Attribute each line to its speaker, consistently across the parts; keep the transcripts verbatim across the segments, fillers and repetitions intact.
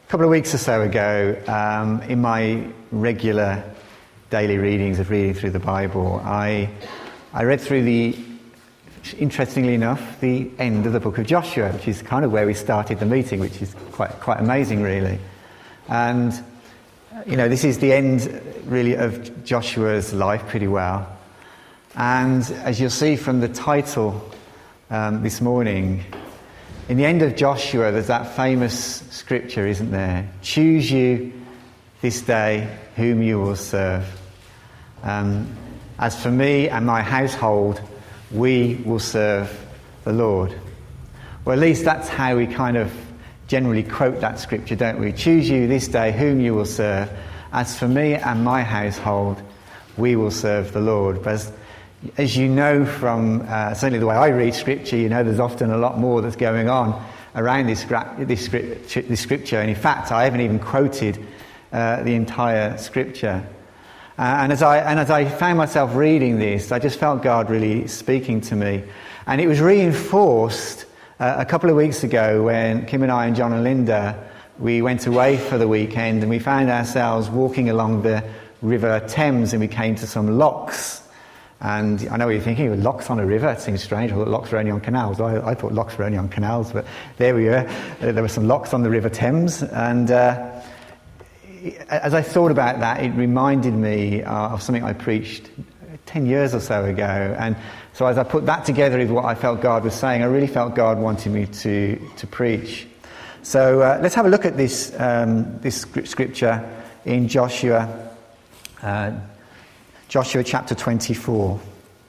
Speaker 1: A couple of weeks or so ago, um, in my regular daily readings of reading through the Bible, I I read through the, interestingly enough, the end of the book of Joshua, which is kind of where we started the meeting, which is quite quite amazing, really. And, you know, this is the end, really, of Joshua's life pretty well. And as you'll see from the title um, this morning, in the end of Joshua, there's that famous scripture, isn't there? Choose you this day whom you will serve. Um, as for me and my household, we will serve the Lord. Well, at least that's how we kind of generally quote that scripture, don't we? Choose you this day whom you will serve. As for me and my household, we will serve the Lord. But as, as you know from uh, certainly the way I read scripture, you know there's often a lot more that's going on around this, this, this scripture. And in fact, I haven't even quoted uh, the entire scripture. Uh, and as I and as I found myself reading this, I just felt God really speaking to me. And it was reinforced uh, a couple of weeks ago when Kim and I and John and Linda, we went away for the weekend and we found ourselves walking along the River Thames, and we came to some locks. And I know what you're thinking, locks on a river, it seems strange. I thought locks were only on canals. I, I thought locks were only on canals, but there we were. Uh, there were some locks on the River Thames. And uh, as I thought about that, it reminded me uh, of something I preached ten years or so ago. And so as I put that together with what I felt God was saying, I really felt God wanted me to, to preach. So uh, let's have a look at this, um, this scripture in Joshua uh Joshua chapter twenty-four.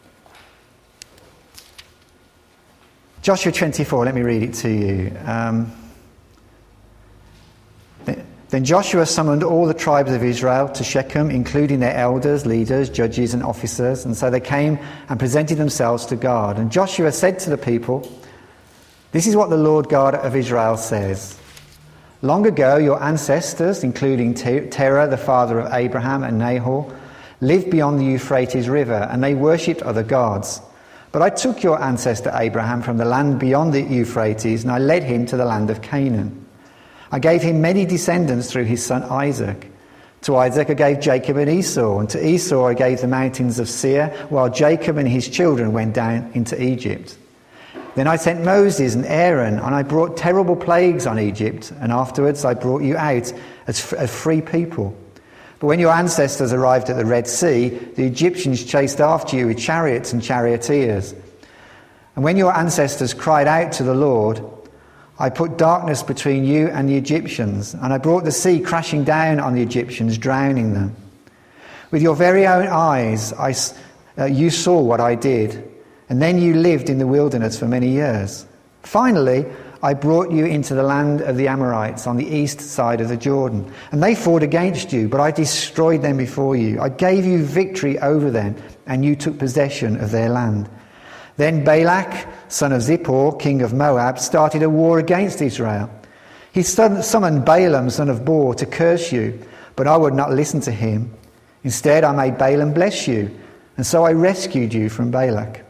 Speaker 1: Joshua twenty-four, let me read it to you. Um, then Joshua summoned all the tribes of Israel to Shechem, including their elders, leaders, judges and officers. And so they came and presented themselves to God. And Joshua said to the people, "This is what the Lord God of Israel says. Long ago your ancestors, including Terah, the father of Abraham, and Nahor, lived beyond the Euphrates River, and they worshipped other gods. But I took your ancestor Abraham from the land beyond the Euphrates, and I led him to the land of Canaan. I gave him many descendants through his son Isaac. To Isaac I gave Jacob and Esau, and to Esau I gave the mountains of Seir, while Jacob and his children went down into Egypt. Then I sent Moses and Aaron, and I brought terrible plagues on Egypt, and afterwards I brought you out as, as free people. But when your ancestors arrived at the Red Sea, the Egyptians chased after you with chariots and charioteers. And when your ancestors cried out to the Lord, I put darkness between you and the Egyptians, and I brought the sea crashing down on the Egyptians, drowning them. With your very own eyes, I, uh, you saw what I did, and then you lived in the wilderness for many years. Finally, I brought you into the land of the Amorites on the east side of the Jordan. And they fought against you, but I destroyed them before you. I gave you victory over them, and you took possession of their land. Then Balak, son of Zippor, king of Moab, started a war against Israel. He summoned Balaam, son of Beor, to curse you, but I would not listen to him. Instead, I made Balaam bless you, and so I rescued you from Balak.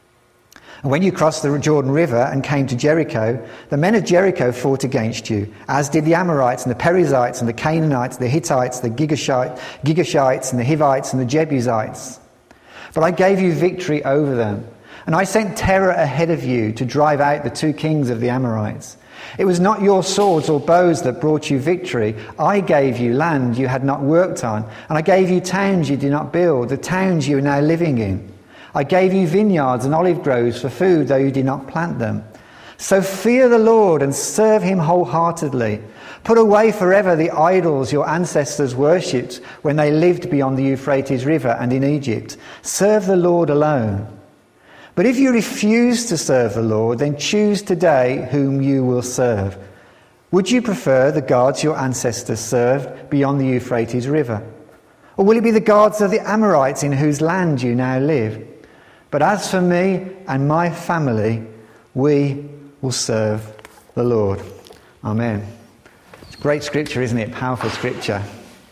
Speaker 1: And when you crossed the Jordan River and came to Jericho, the men of Jericho fought against you, as did the Amorites and the Perizzites and the Canaanites, the Hittites, the Girgashites and the Hivites and the Jebusites. But I gave you victory over them, and I sent terror ahead of you to drive out the two kings of the Amorites. It was not your swords or bows that brought you victory. I gave you land you had not worked on, and I gave you towns you did not build, the towns you are now living in. I gave you vineyards and olive groves for food, though you did not plant them. So fear the Lord and serve him wholeheartedly. Put away forever the idols your ancestors worshipped when they lived beyond the Euphrates River and in Egypt. Serve the Lord alone. But if you refuse to serve the Lord, then choose today whom you will serve. Would you prefer the gods your ancestors served beyond the Euphrates River? Or will it be the gods of the Amorites in whose land you now live? But as for me and my family, we will serve the Lord." Amen. It's great scripture, isn't it? Powerful scripture.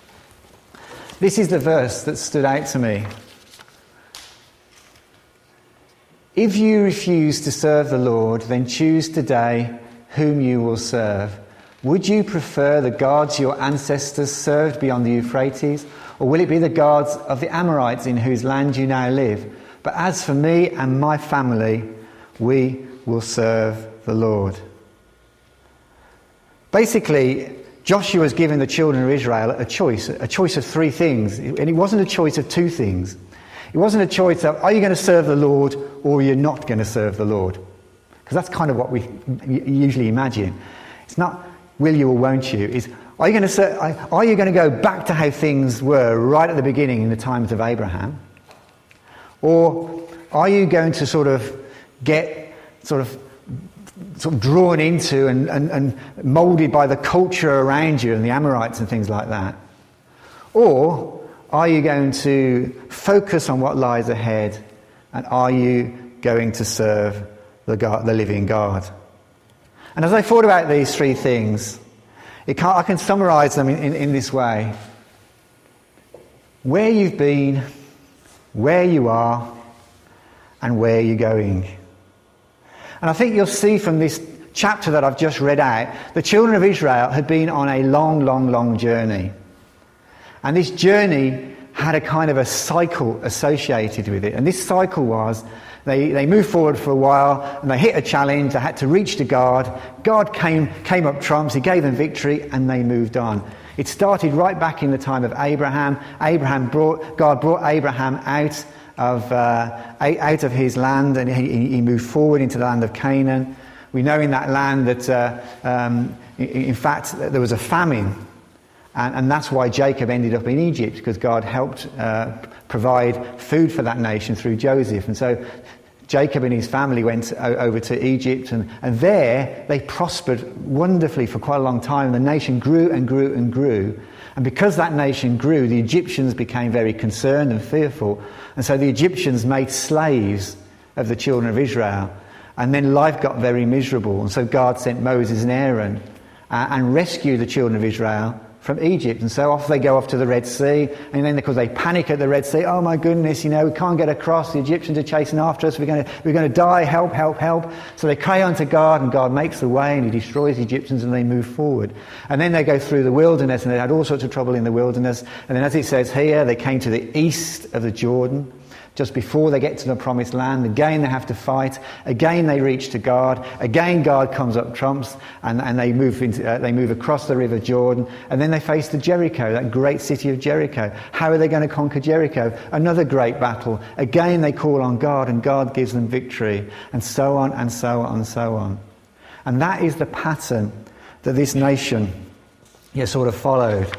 Speaker 1: This is the verse that stood out to me. If you refuse to serve the Lord, then choose today whom you will serve. Would you prefer the gods your ancestors served beyond the Euphrates, or will it be the gods of the Amorites in whose land you now live? But as for me and my family, we will serve the Lord. Basically, Joshua was giving the children of Israel a choice, a choice of three things. And it wasn't a choice of two things. It wasn't a choice of, are you going to serve the Lord or you're not going to serve the Lord? Because that's kind of what we usually imagine. It's not will you or won't you. It's, are you going to serve, are you going to go back to how things were right at the beginning in the times of Abraham? Or are you going to sort of get sort of sort of drawn into and, and, and moulded by the culture around you and the Amorites and things like that? Or are you going to focus on what lies ahead, and are you going to serve the God, the living God? And as I thought about these three things, it can't, I can summarise them in, in, in this way. Where you've been, where you are, and where you're going. And I think you'll see from this chapter that I've just read out, the children of Israel had been on a long, long, long journey. And this journey had a kind of a cycle associated with it. And this cycle was, they, they moved forward for a while, and they hit a challenge, they had to reach to God. God came, came up trumps, he gave them victory, and they moved on. It started right back in the time of Abraham. Abraham brought, God brought Abraham out of uh, out of his land, and he, he moved forward into the land of Canaan. We know in that land that, uh, um, in, in fact, there was a famine, and, and that's why Jacob ended up in Egypt, because God helped uh, provide food for that nation through Joseph. And so Jacob and his family went o- over to Egypt, and, and there they prospered wonderfully for quite a long time. The nation grew and grew and grew. And because that nation grew, the Egyptians became very concerned and fearful. And so the Egyptians made slaves of the children of Israel. And then life got very miserable. And so God sent Moses and Aaron uh, and rescued the children of Israel from Egypt. And so off they go off to the Red Sea. And then, because they panic at the Red Sea, oh my goodness, you know, we can't get across. The Egyptians are chasing after us. We're going to, we're going to die. Help, help, help. So they cry unto God, and God makes the way, and he destroys the Egyptians, and they move forward. And then they go through the wilderness, and they had all sorts of trouble in the wilderness. And then, as it says here, they came to the east of the Jordan. Just before they get to the promised land, again they have to fight. Again they reach to God. Again God comes up trumps, and, and they move into, uh, they move across the river Jordan. And then they face the Jericho, that great city of Jericho. How are they going to conquer Jericho? Another great battle. Again they call on God, and God gives them victory, and so on and so on and so on. And that is the pattern that this nation, yeah, sort of followed.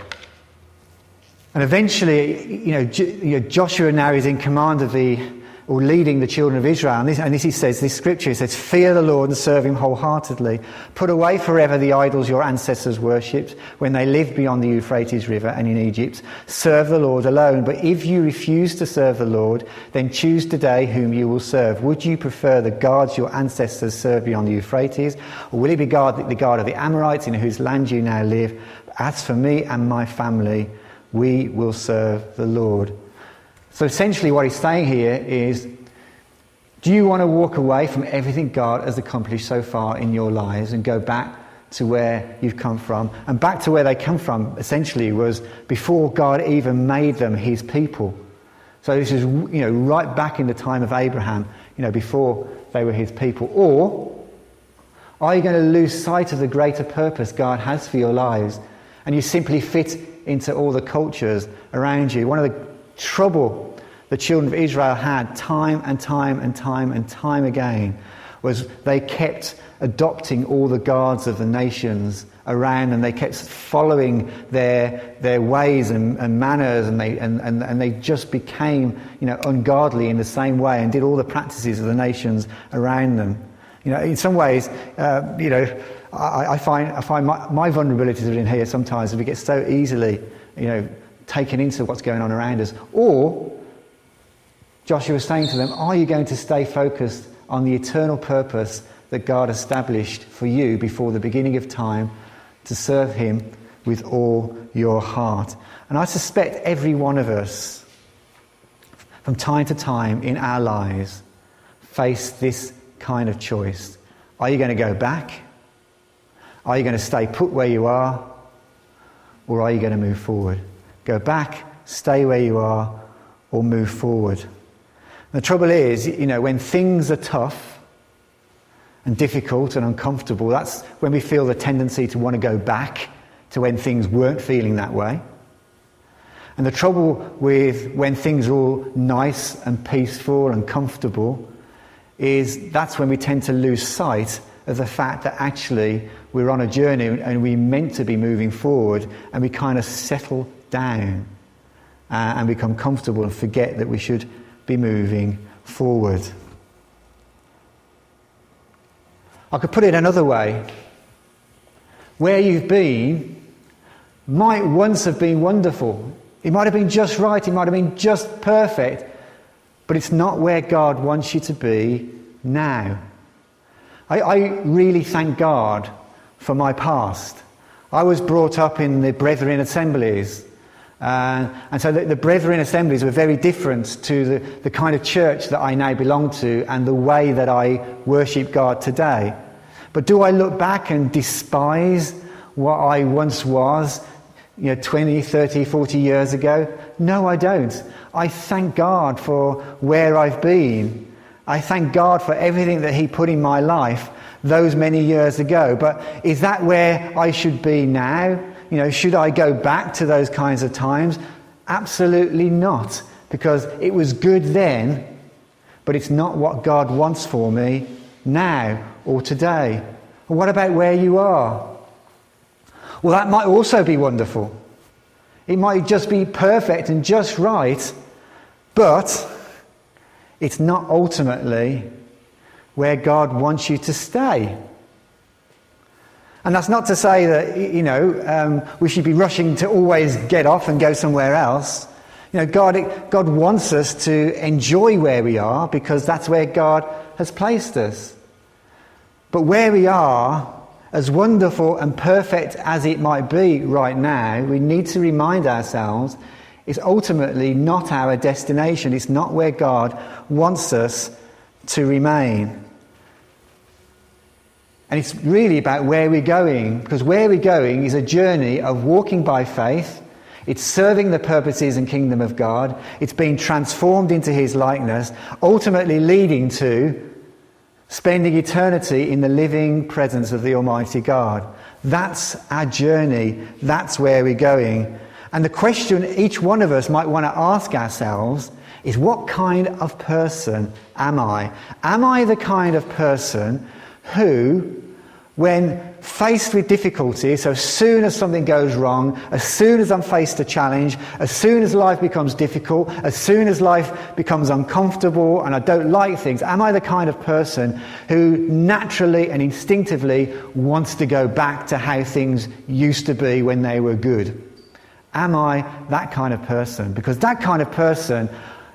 Speaker 1: And eventually, you know, J- you know, Joshua now is in command of the, or leading the children of Israel. And this, and this he says, this scripture, he says, fear the Lord and serve him wholeheartedly. Put away forever the idols your ancestors worshipped when they lived beyond the Euphrates River and in Egypt. Serve the Lord alone. But if you refuse to serve the Lord, then choose today whom you will serve. Would you prefer the gods your ancestors served beyond the Euphrates? Or will it be God, the God of the Amorites in whose land you now live? As for me and my family, we will serve the Lord. So essentially what he's saying here is, do you want to walk away from everything God has accomplished so far in your lives and go back to where you've come from? And back to where they come from, essentially, was before God even made them his people. So this is, you know, right back in the time of Abraham, you know, before they were his people. Or are you going to lose sight of the greater purpose God has for your lives, and you simply fit into all the cultures around you? One of the trouble the children of Israel had time and time and time and time again was they kept adopting all the gods of the nations around them. They kept following their their ways and, and manners, and they and, and, and they just became, you know, ungodly in the same way, and did all the practices of the nations around them. You know, in some ways, uh, you know, I, I find I find my, my vulnerabilities are in here sometimes. We get so easily, you know, taken into what's going on around us. Or Joshua was saying to them, are you going to stay focused on the eternal purpose that God established for you before the beginning of time, to serve him with all your heart? And I suspect every one of us, from time to time in our lives, face this kind of choice. Are you going to go back? Are you going to stay put where you are, or are you going to move forward? Go back, stay where you are, or move forward. The trouble is, you know, when things are tough and difficult and uncomfortable, that's when we feel the tendency to want to go back to when things weren't feeling that way. And the trouble with when things are all nice and peaceful and comfortable is that's when we tend to lose sight of the fact that actually we're on a journey and we're meant to be moving forward, and we kind of settle down uh, and become comfortable and forget that we should be moving forward. I could put it another way. Where you've been might once have been wonderful. It might have been just right, it might have been just perfect, but it's not where God wants you to be now. I, I really thank God for my past. I was brought up in the Brethren assemblies, uh, and so the, the Brethren assemblies were very different to the, the kind of church that I now belong to and the way that I worship God today. But do I look back and despise what I once was, you know, twenty, thirty, forty years ago? No, I don't. I thank God for where I've been. I thank God for everything that He put in my life those many years ago. But is that where I should be now? You know, should I go back to those kinds of times? Absolutely not. Because it was good then, but it's not what God wants for me now or today. And what about where you are? Well, that might also be wonderful. It might just be perfect and just right, but it's not ultimately where God wants you to stay. And that's not to say that, you know, um, we should be rushing to always get off and go somewhere else. You know, God, God wants us to enjoy where we are because that's where God has placed us. But where we are, as wonderful and perfect as it might be right now, we need to remind ourselves it's ultimately not our destination. It's not where God wants us to remain. And it's really about where we're going, because where we're going is a journey of walking by faith. It's serving the purposes and kingdom of God. It's being transformed into His likeness, ultimately leading to spending eternity in the living presence of the Almighty God. That's our journey. That's where we're going. And the question each one of us might want to ask ourselves is, what kind of person am I? Am I the kind of person who, when faced with difficulty, so as soon as something goes wrong, as soon as I'm faced a challenge, as soon as life becomes difficult, as soon as life becomes uncomfortable and I don't like things, am I the kind of person who naturally and instinctively wants to go back to how things used to be when they were good? Am I that kind of person? Because that kind of person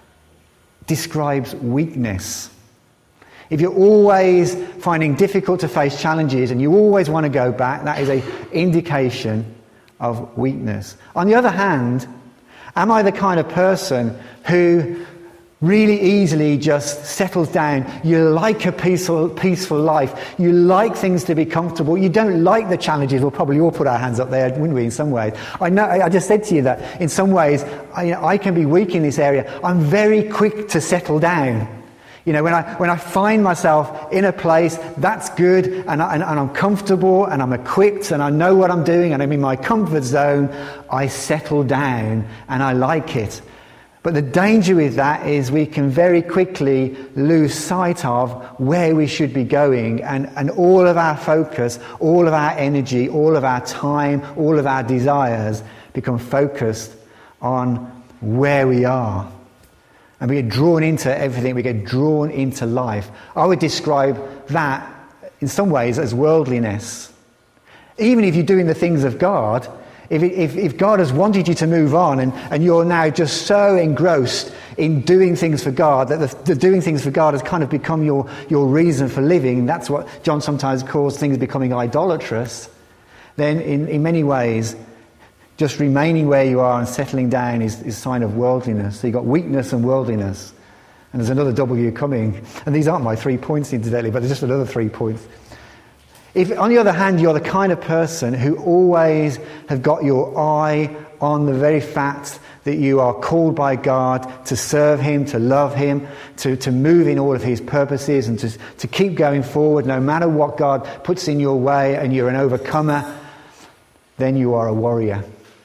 Speaker 1: describes weakness. If you're always finding difficult to face challenges and you always want to go back, that is an indication of weakness. On the other hand, am I the kind of person who really easily just settles down? You like a peaceful, peaceful life. You like things to be comfortable. You don't like the challenges. We'll probably all put our hands up there, wouldn't we, in some ways? I know. I just said to you that in some ways I, I can be weak in this area. I'm very quick to settle down. You know, when I when I find myself in a place that's good and, I, and, and I'm comfortable and I'm equipped and I know what I'm doing and I'm in my comfort zone, I settle down and I like it. But the danger with that is we can very quickly lose sight of where we should be going, and, and all of our focus, all of our energy, all of our time, all of our desires become focused on where we are. And we get drawn into everything, we get drawn into life. I would describe that in some ways as worldliness. Even if you're doing the things of God, if, if, if God has wanted you to move on and, and you're now just so engrossed in doing things for God that the, the doing things for God has kind of become your, your reason for living, that's what John sometimes calls things becoming idolatrous, then in, in many ways just remaining where you are and settling down is, is a sign of worldliness. So you've got weakness and worldliness. And there's another W coming. And these aren't my three points incidentally, but there's just another three points. If, on the other hand, you're the kind of person who always have got your eye on the very fact that you are called by God to serve him, to love him, to, to move in all of his purposes, and to, to keep going forward no matter what God puts in your way, and you're an overcomer, then you are a warrior.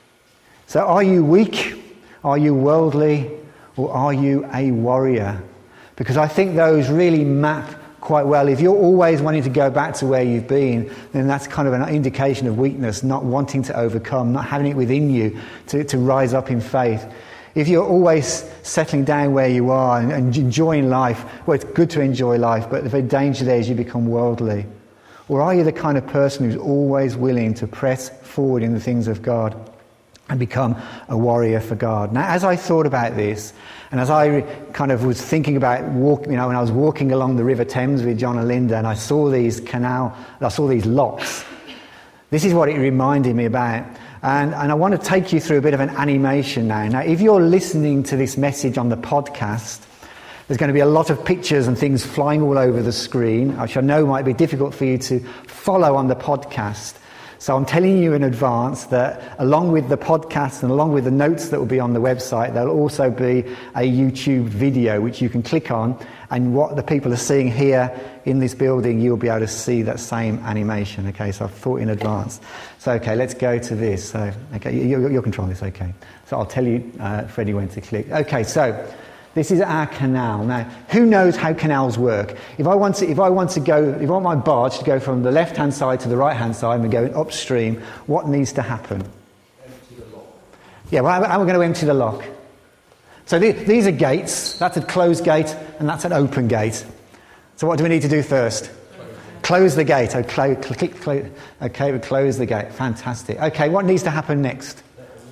Speaker 1: So are you weak? Are you worldly? Or are you a warrior? Because I think those really map quite well. If you're always wanting to go back to where you've been, then that's kind of an indication of weakness, not wanting to overcome, not having it within you to, to rise up in faith. If you're always settling down where you are and, and enjoying life, well, it's good to enjoy life, but the danger there is you become worldly. Or are you the kind of person who's always willing to press forward in the things of God and become a warrior for God? Now, as I thought about this, and as I kind of was thinking about walk, you know, when I was walking along the River Thames with John and Linda, and I saw these canal, I saw these locks. This is what it reminded me about, and and I want to take you through a bit of an animation now. Now, if you're listening to this message on the podcast, there's going to be a lot of pictures and things flying all over the screen, which I know might be difficult for you to follow on the podcast. So I'm telling you in advance that along with the podcast and along with the notes that will be on the website, there'll also be a YouTube video which you can click on, and what the people are seeing here in this building, you'll be able to see that same animation. Okay, so I've thought in advance. So okay, let's go to this. So okay, you, you'll control this. Okay, so I'll tell you, uh, Freddie, when to click. Okay, so this is our canal. Now, who knows how canals work? If I want to, if I want to go, if I want my barge to go from the left-hand side to the right-hand side and going upstream, what needs to happen?
Speaker 2: Empty the lock.
Speaker 1: Yeah, well, how are we going to empty the lock? So the, these are gates. That's a closed gate, and that's an open gate. So what do we need to do first? Close the gate. Okay, click, click, okay, we close the gate. Fantastic. Okay, what needs to happen next?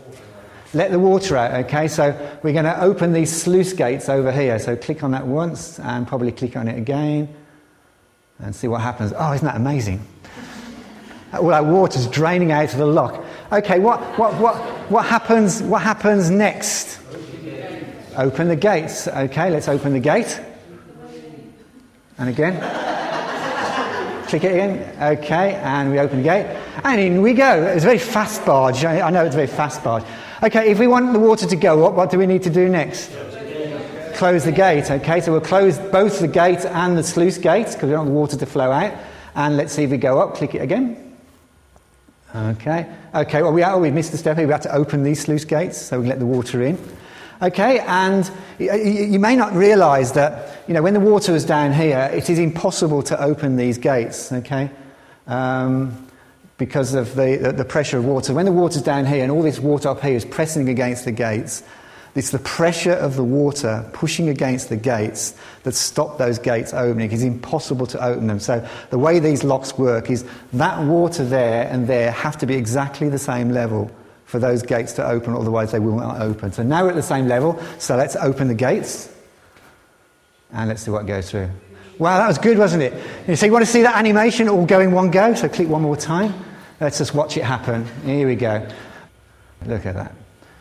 Speaker 1: Let the water out, okay? So we're going to open these sluice gates over here. So click on that once and probably click on it again and see what happens. Oh, isn't that amazing? All that water's draining out of the lock. Okay, what what what what happens what happens next? Open the gates. Okay, let's open the gate. And again. Click it again. Okay, and we open the gate. And in we go. It's a very fast barge. I know it's a very fast barge. Okay, if we want the water to go up, what do we need to do next? Close the gate. Okay, so we'll close both the gate and the sluice gates because we don't want the water to flow out. And let's see if we go up. Click it again. Okay. Okay, well, we, oh, we missed a step here. We have to open these sluice gates so we can let the water in. Okay, and you may not realise that, you know, when the water is down here, it is impossible to open these gates, okay? Um... because of the, the pressure of water. When the water's down here and all this water up here is pressing against the gates, it's the pressure of the water pushing against the gates that stop those gates opening. It's impossible to open them. So the way these locks work is that water there and there have to be exactly the same level for those gates to open, otherwise they will not open. So now we're at the same level, so let's open the gates and let's see what goes through. Wow, that was good, wasn't it? You see, you want to see that animation all go in one go? So click one more time. Let's just watch it happen. Here we go. Look at that.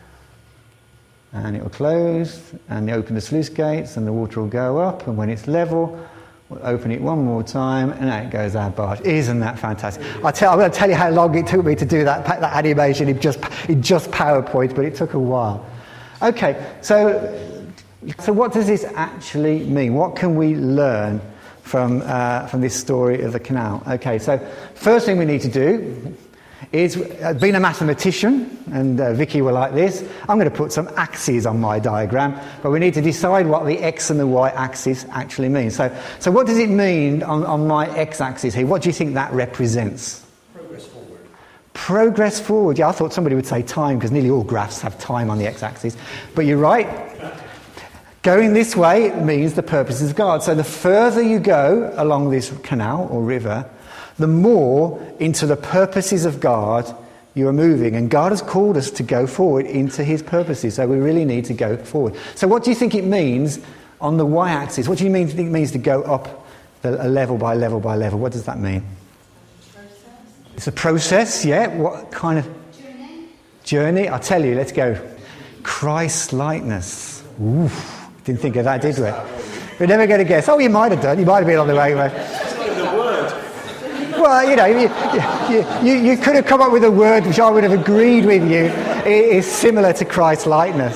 Speaker 1: And it will close, and you open the sluice gates, and the water will go up, and when it's level, we'll open it one more time, and out goes our barge. Isn't that fantastic? I'll tell, I'm going to tell you how long it took me to do that, that animation in just, in just PowerPoint, but it took a while. Okay, so... So what does this actually mean? What can we learn from uh, from this story of the canal? Okay, so first thing we need to do is, uh, being a mathematician, and uh, Vicky will like this, I'm going to put some axes on my diagram, but we need to decide what the x and the y axis actually mean. So, so what does it mean on, on my x-axis here? What do you think that represents?
Speaker 2: Progress forward.
Speaker 1: Progress forward. Yeah, I thought somebody would say time, because nearly all graphs have time on the x-axis. But you're right. Going this way means the purposes of God. So the further you go along this canal or river, the more into the purposes of God you are moving. And God has called us to go forward into his purposes. So we really need to go forward. So what do you think it means on the y-axis? What do you mean, think it means to go up the, a level by level by level? What does that mean?
Speaker 3: Process.
Speaker 1: It's a process, yeah. What kind of
Speaker 3: Journey.
Speaker 1: journey? I'll tell you, let's go. Christ-likeness. Oof. Didn't think of that, did we? We're never going to guess. Oh, you might have done. You might have been on the right way.
Speaker 2: That's not even a word.
Speaker 1: Well, you know, you, you, you could have come up with a word which I would have agreed with you is similar to Christ-likeness.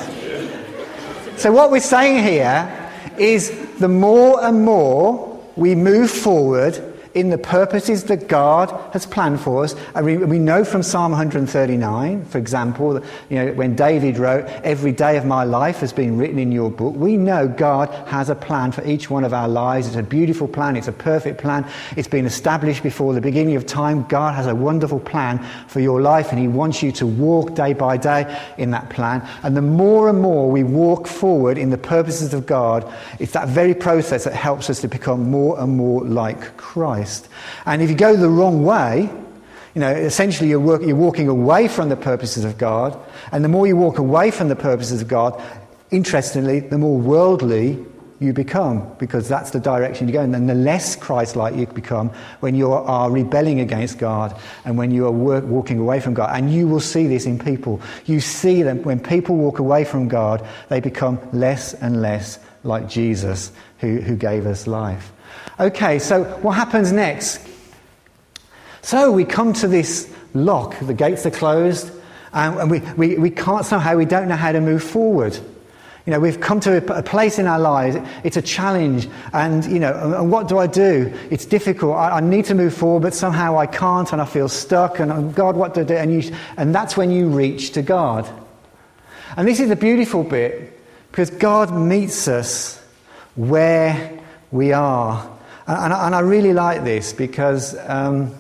Speaker 1: So what we're saying here is the more and more we move forward in the purposes that God has planned for us. And we, we know from Psalm one thirty-nine, for example, that, you know, when David wrote, "Every day of my life has been written in your book." We know God has a plan for each one of our lives. It's a beautiful plan. It's a perfect plan. It's been established before the beginning of time. God has a wonderful plan for your life, and he wants you to walk day by day in that plan. And the more and more we walk forward in the purposes of God, it's that very process that helps us to become more and more like Christ. And if you go the wrong way, you know, essentially you're, work, you're walking away from the purposes of God. And the more you walk away from the purposes of God, interestingly, the more worldly you become, because that's the direction you go. And then the less Christ-like you become when you are rebelling against God and when you are work, walking away from God. And you will see this in people. You see them when people walk away from God, they become less and less like Jesus, who, who gave us life. Okay, so what happens next? So we come to this lock. The gates are closed, and, and we, we, we can't somehow, we don't know how to move forward. You know, we've come to a, a place in our lives, it's a challenge, and, you know, and, and what do I do? It's difficult. I, I need to move forward, but somehow I can't, and I feel stuck, and oh, God, what do I do? And, you, and that's when you reach to God. And this is the beautiful bit, because God meets us where we are. And, and I really like this, because um,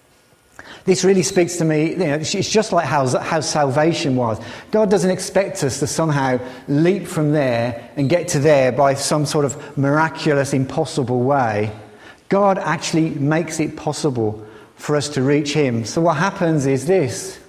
Speaker 1: this really speaks to me. You know, it's just like how, how salvation was. God doesn't expect us to somehow leap from there and get to there by some sort of miraculous, impossible way. God actually makes it possible for us to reach him. So what happens is this.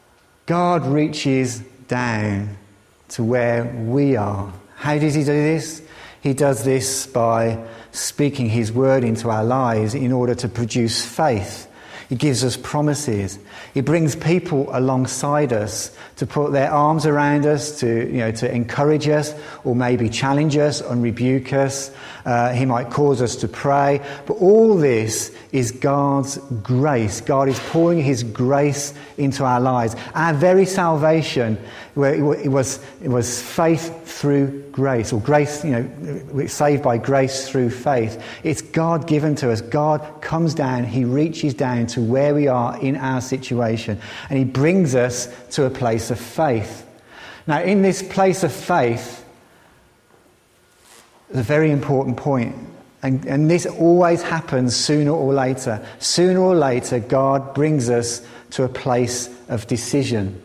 Speaker 1: God reaches down to where we are. How does he do this? He does this by speaking his word into our lives in order to produce faith. He gives us promises. He brings people alongside us to put their arms around us, to, you know, to encourage us, or maybe challenge us and rebuke us. Uh, he might cause us to pray. But all this is God's grace. God is pouring his grace into our lives. Our very salvation, where it was, it was faith through grace, or grace, you know, we're saved by grace through faith. It's God given to us. God comes down, he reaches down to where we are in our situation, and he brings us to a place of faith. Now, in this place of faith, there's a very important point, and, and this always happens sooner or later. Sooner or later, God brings us to a place of decision.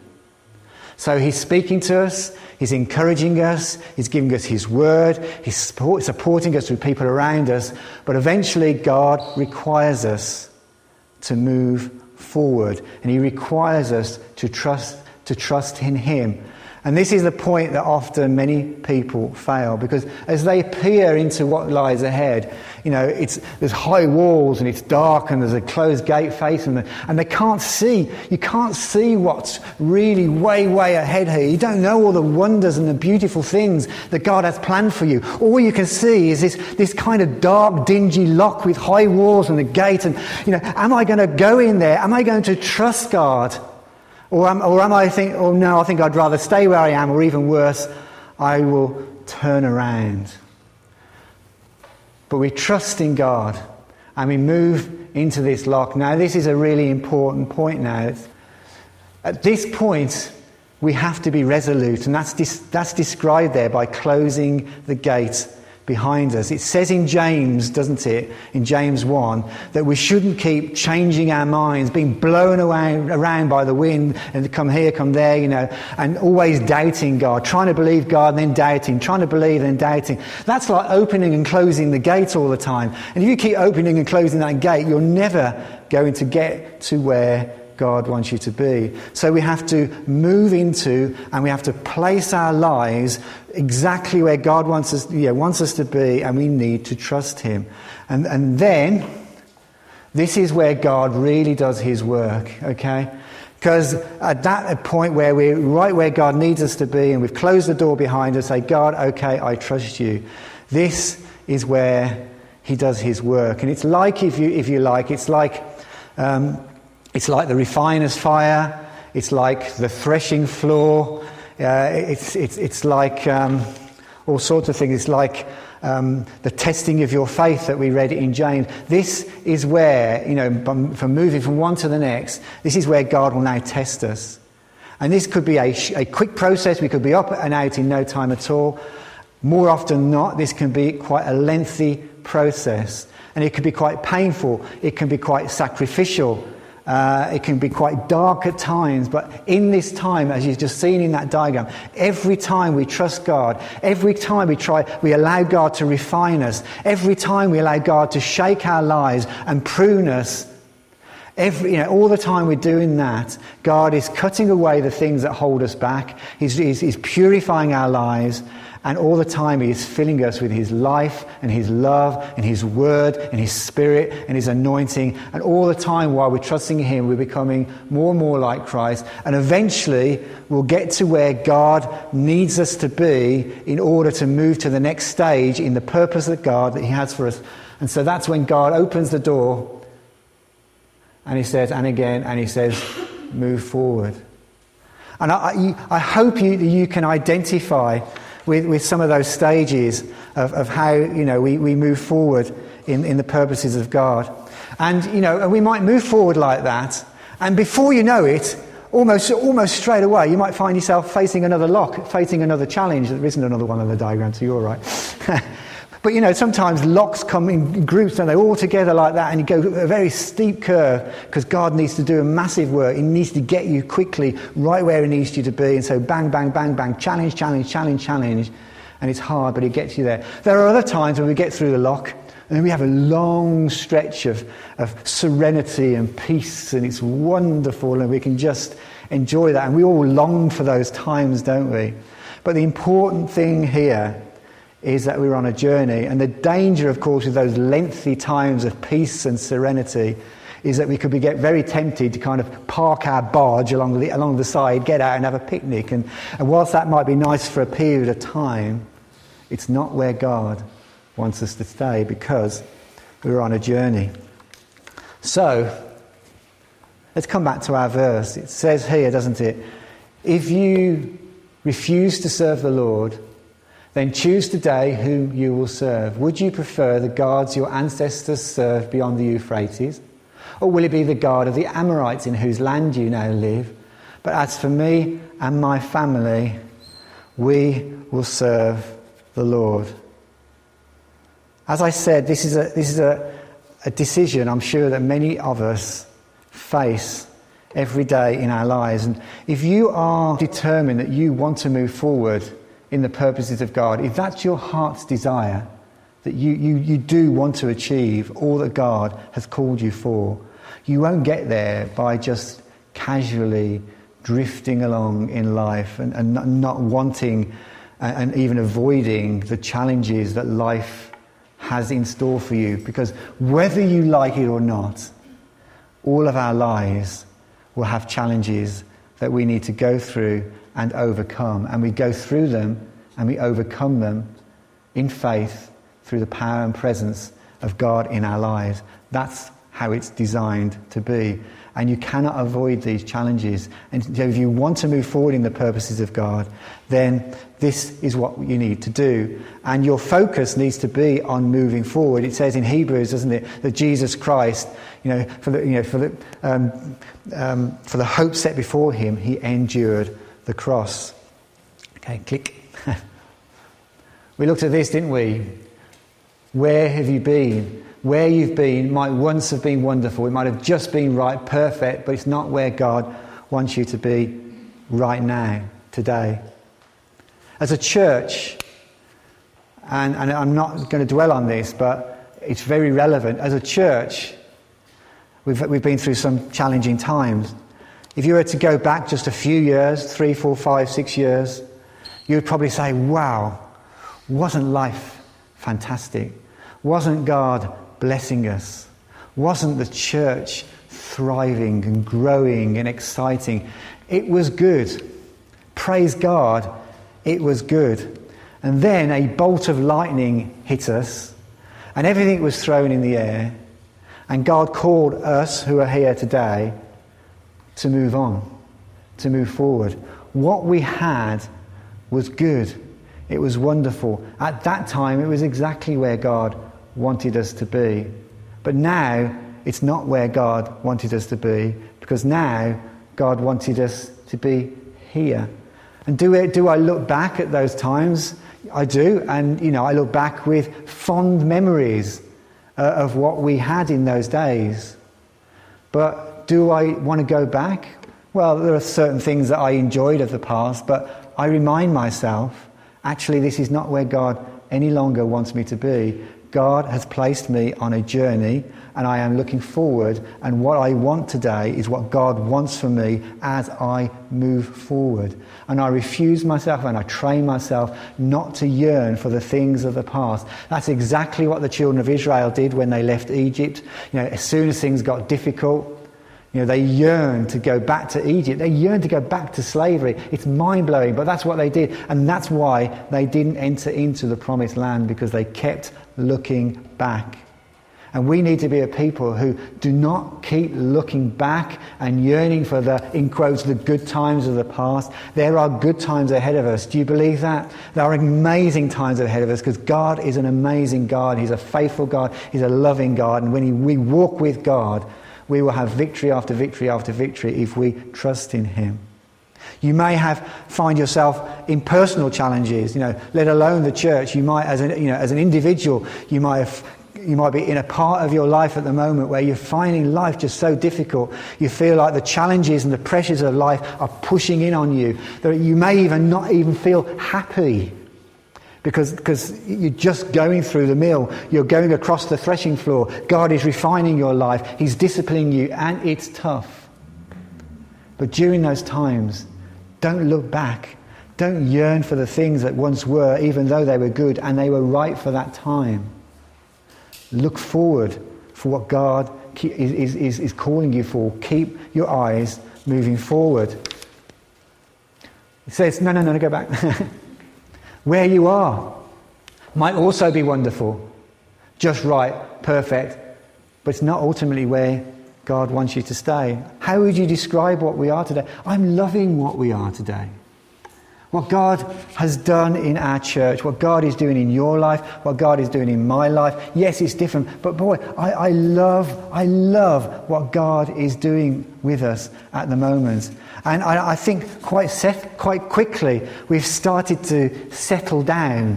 Speaker 1: So he's speaking to us, he's encouraging us, he's giving us his word, he's support, supporting us with people around us, but eventually God requires us to move forward, and he requires us to trust to trust in him. And this is the point that often many people fail, because as they peer into what lies ahead, you know, it's there's high walls and it's dark and there's a closed gate facing them, and they can't see. You can't see what's really way, way ahead here. You don't know all the wonders and the beautiful things that God has planned for you. All you can see is this this kind of dark, dingy lock with high walls and a gate. And, you know, am I going to go in there? Am I going to trust God? Or am, or am I think, oh no, I think I'd rather stay where I am, or even worse, I will turn around. But we trust in God, and we move into this lock. Now, this is a really important point now. At this point, we have to be resolute, and that's, dis- that's described there by closing the gate behind us. It says in James, doesn't it, in James one, that we shouldn't keep changing our minds, being blown around, around by the wind, and come here, come there, you know, and always doubting God, trying to believe God and then doubting, trying to believe and then doubting. That's like opening and closing the gate all the time. And if you keep opening and closing that gate, you're never going to get to where God wants you to be. So we have to move into, and we have to place our lives exactly where God wants us, you know, wants us to be, and we need to trust him. And and then this is where God really does his work, okay? Because at that point where we're right where God needs us to be, and we've closed the door behind us, say, God, okay, I trust you. This is where he does his work. And it's like, if you if you like, it's like Um, it's like the refiner's fire. It's like the threshing floor. Uh, it's, it's, it's like um, all sorts of things. It's like um, the testing of your faith that we read in James. This is where, you know, from moving from one to the next, this is where God will now test us. And this could be a, a quick process. We could be up and out in no time at all. More often than not, this can be quite a lengthy process. And it can be quite painful. It can be quite sacrificial. Uh, it can be quite dark at times, but in this time, as you've just seen in that diagram, every time we trust God, every time we try, we allow God to refine us, every time we allow God to shake our lives and prune us, every, you know, all the time we're doing that, God is cutting away the things that hold us back. He's, he's, he's purifying our lives. And all the time he is filling us with his life and his love and his word and his spirit and his anointing. And all the time while we're trusting him, we're becoming more and more like Christ. And eventually we'll get to where God needs us to be in order to move to the next stage in the purpose of God that he has for us. And so that's when God opens the door and he says, and again, and he says, move forward. And I, I hope you, you can identify With, with some of those stages of, of how, you know, we, we move forward in, in the purposes of God. And, you know, and we might move forward like that, and before you know it, almost almost straight away, you might find yourself facing another lock, facing another challenge. There isn't another one on the diagram, so you're all right. But, you know, sometimes locks come in groups and they're all together like that, and you go a very steep curve because God needs to do a massive work. He needs to get you quickly right where he needs you to be. And so bang, bang, bang, bang, challenge, challenge, challenge, challenge. And it's hard, but he gets you there. There are other times when we get through the lock and we have a long stretch of, of serenity and peace, and it's wonderful, and we can just enjoy that. And we all long for those times, don't we? But the important thing here is that we're on a journey. And the danger, of course, with those lengthy times of peace and serenity is that we could be get very tempted to kind of park our barge along the along the side, get out and have a picnic. And, and whilst that might be nice for a period of time, it's not where God wants us to stay, because we're on a journey. So, let's come back to our verse. It says here, doesn't it? If you refuse to serve the Lord, then choose today whom you will serve. Would you prefer the gods your ancestors served beyond the Euphrates? Or will it be the God of the Amorites in whose land you now live? But as for me and my family, we will serve the Lord. As I said, this is a, this is a, a decision I'm sure that many of us face every day in our lives. And if you are determined that you want to move forward in the purposes of God, if that's your heart's desire, that you, you, you do want to achieve all that God has called you for, you won't get there by just casually drifting along in life and, and not, not wanting and, and even avoiding the challenges that life has in store for you. Because whether you like it or not, all of our lives will have challenges that we need to go through and overcome. And we go through them and we overcome them in faith through the power and presence of God in our lives. That's how it's designed to be. And you cannot avoid these challenges. And if you want to move forward in the purposes of God, then this is what you need to do. And your focus needs to be on moving forward. It says in Hebrews, doesn't it, that Jesus Christ, you know, for the you know for the um, um, for the hope set before him, he endured the cross. Okay, click. We looked at this, didn't we? Where have you been? Where you've been might once have been wonderful. It might have just been right, perfect, but it's not where God wants you to be right now, today. As a church, and, and I'm not going to dwell on this, but it's very relevant. As a church, we've, we've been through some challenging times. If you were to go back just a few years, three, four, five, six years, you would probably say, wow, wasn't life fantastic? Wasn't God blessing us? Wasn't the church thriving and growing and exciting? It was good. Praise God, it was good. And then a bolt of lightning hit us, and everything was thrown in the air, And God called us who are here today to move on, to move forward. What we had was good. It was wonderful. At that time, it was exactly where God wanted us to be. But now, it's not where God wanted us to be, because now God wanted us to be here. And do I, do I look back at those times? I do. And, you know, I look back with fond memories uh, of what we had in those days. But do I want to go back? Well, there are certain things that I enjoyed of the past, but I remind myself, actually, this is not where God any longer wants me to be. God has placed me on a journey, and I am looking forward, and what I want today is what God wants for me as I move forward. And I refuse myself and I train myself not to yearn for the things of the past. That's exactly what the children of Israel did when they left Egypt. You know, as soon as things got difficult, you know, they yearned to go back to Egypt. They yearned to go back to slavery. It's mind-blowing, but that's what they did. And that's why they didn't enter into the promised land, because they kept looking back. And we need to be a people who do not keep looking back and yearning for the, in quotes, the good times of the past. There are good times ahead of us. Do you believe that? There are amazing times ahead of us, because God is an amazing God. He's a faithful God. He's a loving God. And when he, we walk with God, we will have victory after victory after victory if we trust in him. You may have find yourself in personal challenges, you know, let alone the church. You might, as an you know, as an individual, you might have, you might be in a part of your life at the moment where you're finding life just so difficult. You feel like the challenges and the pressures of life are pushing in on you. That you may even not even feel happy. Because, because you're just going through the mill. You're going across the threshing floor. God is refining your life. He's disciplining you, and it's tough. But during those times, don't look back. Don't yearn for the things that once were, even though they were good and they were right for that time. Look forward for what God is, is, is calling you for. Keep your eyes moving forward. It says, no, no, no, no, go back. Where you are might also be wonderful, just right, perfect, but it's not ultimately where God wants you to stay. How would you describe what we are today? I'm loving what we are today. What God has done in our church, what God is doing in your life, what God is doing in my life. Yes, it's different, but boy, I, I love, I love what God is doing with us at the moment. And I, I think quite set, quite quickly we've started to settle down.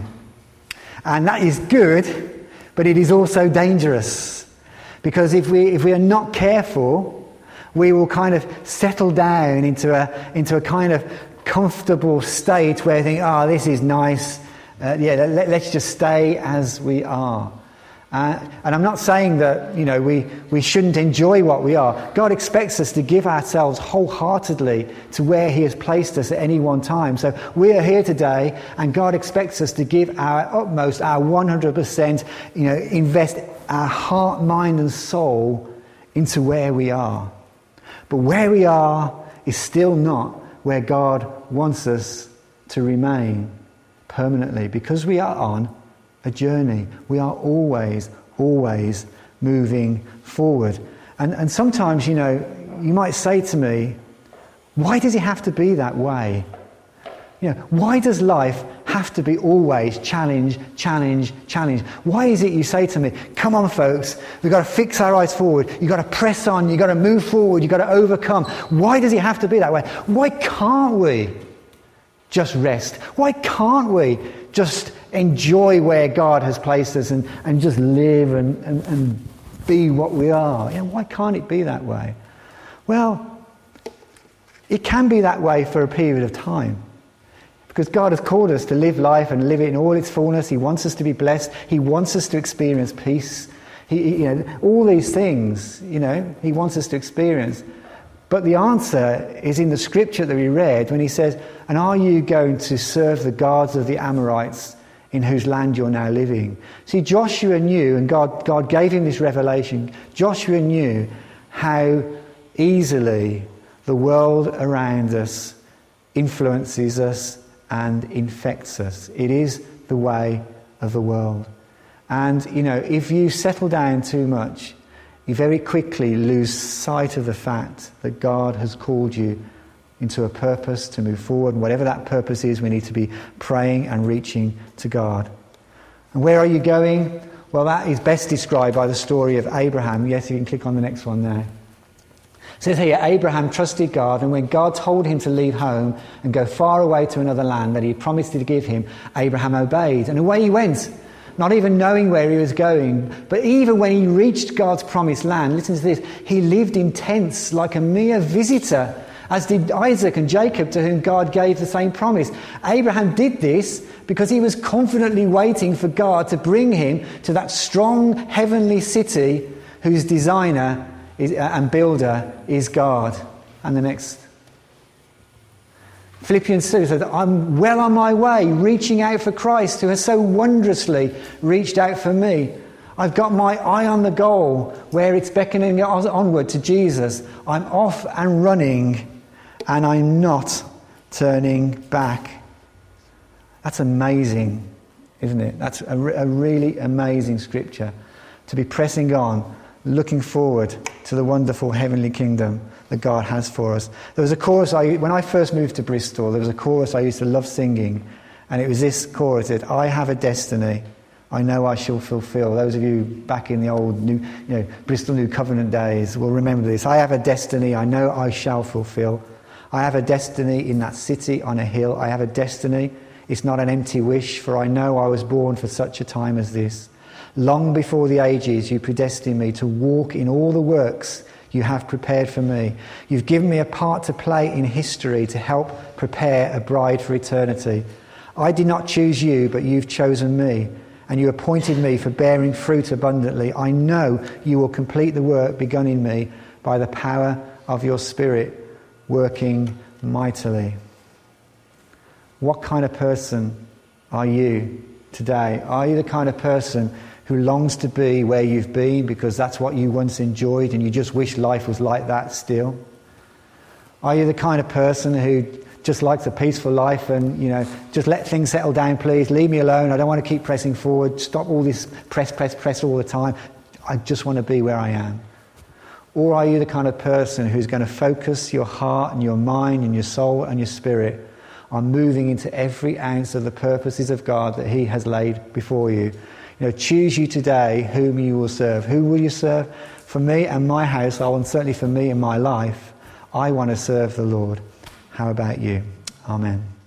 Speaker 1: And that is good, but it is also dangerous. Because if we if we are not careful, we will kind of settle down into a into a kind of comfortable state where you think, oh, this is nice. Uh, yeah, let, let's just stay as we are. Uh, and I'm not saying that, you know, we, we shouldn't enjoy what we are. God expects us to give ourselves wholeheartedly to where he has placed us at any one time. So we are here today, and God expects us to give our utmost, our one hundred percent, you know, invest our heart, mind and soul into where we are. But where we are is still not where God wants us to remain permanently, because we are on a journey. We are always, always moving forward. And, and sometimes, you know, you might say to me, why does it have to be that way? You know, why does life have to be always challenge, challenge, challenge? Why is it you say to me, come on folks, we've got to fix our eyes forward, you've got to press on, you've got to move forward, you've got to overcome. Why does it have to be that way? Why can't we just rest? Why can't we just enjoy where God has placed us and, and just live and, and, and be what we are? You know, why can't it be that way? Well, it can be that way for a period of time. Because God has called us to live life and live it in all its fullness. He wants us to be blessed. He wants us to experience peace. He, he, you know, all these things, you know, he wants us to experience. But the answer is in the scripture that we read when he says, and are you going to serve the gods of the Amorites in whose land you're now living? See, Joshua knew, and God, God gave him this revelation, Joshua knew how easily the world around us influences us and infects us. It is the way of the world. And, you know, if you settle down too much you very quickly lose sight of the fact that God has called you into a purpose to move forward. And whatever that purpose is, we need to be praying and reaching to God. And where are you going? Well, that is best described by the story of Abraham. Yes, you can click on the next one there. It says here, Abraham trusted God, and when God told him to leave home and go far away to another land that he promised to give him, Abraham obeyed. And away he went, not even knowing where he was going. But even when he reached God's promised land, listen to this, he lived in tents like a mere visitor, as did Isaac and Jacob, to whom God gave the same promise. Abraham did this because he was confidently waiting for God to bring him to that strong heavenly city whose designer is, uh, and builder is God. And the next. Philippians two says, I'm well on my way, reaching out for Christ, who has so wondrously reached out for me. I've got my eye on the goal, where it's beckoning onward to Jesus. I'm off and running, and I'm not turning back. That's amazing, isn't it? That's a, a really amazing scripture. To be pressing on, looking forward to the wonderful heavenly kingdom that God has for us. There was a chorus, I, when I first moved to Bristol, there was a chorus I used to love singing, and it was this chorus that I have a destiny I know I shall fulfill. Those of you back in the old new, you know, Bristol New Covenant days will remember this. I have a destiny I know I shall fulfill. I have a destiny in that city on a hill. I have a destiny. It's not an empty wish, for I know I was born for such a time as this. Long before the ages, you predestined me to walk in all the works you have prepared for me. You've given me a part to play in history to help prepare a bride for eternity. I did not choose you, but you've chosen me, and you appointed me for bearing fruit abundantly. I know you will complete the work begun in me by the power of your Spirit working mightily. What kind of person are you today? Are you the kind of person who longs to be where you've been because that's what you once enjoyed and you just wish life was like that still? Are you the kind of person who just likes a peaceful life and, you know, just let things settle down, please, leave me alone, I don't want to keep pressing forward, stop all this press, press, press all the time, I just want to be where I am? Or are you the kind of person who's going to focus your heart and your mind and your soul and your spirit on moving into every ounce of the purposes of God that He has laid before you? You know, choose you today whom you will serve. Who will you serve? For me and my household, and certainly for me and my life, I want to serve the Lord. How about you? Amen.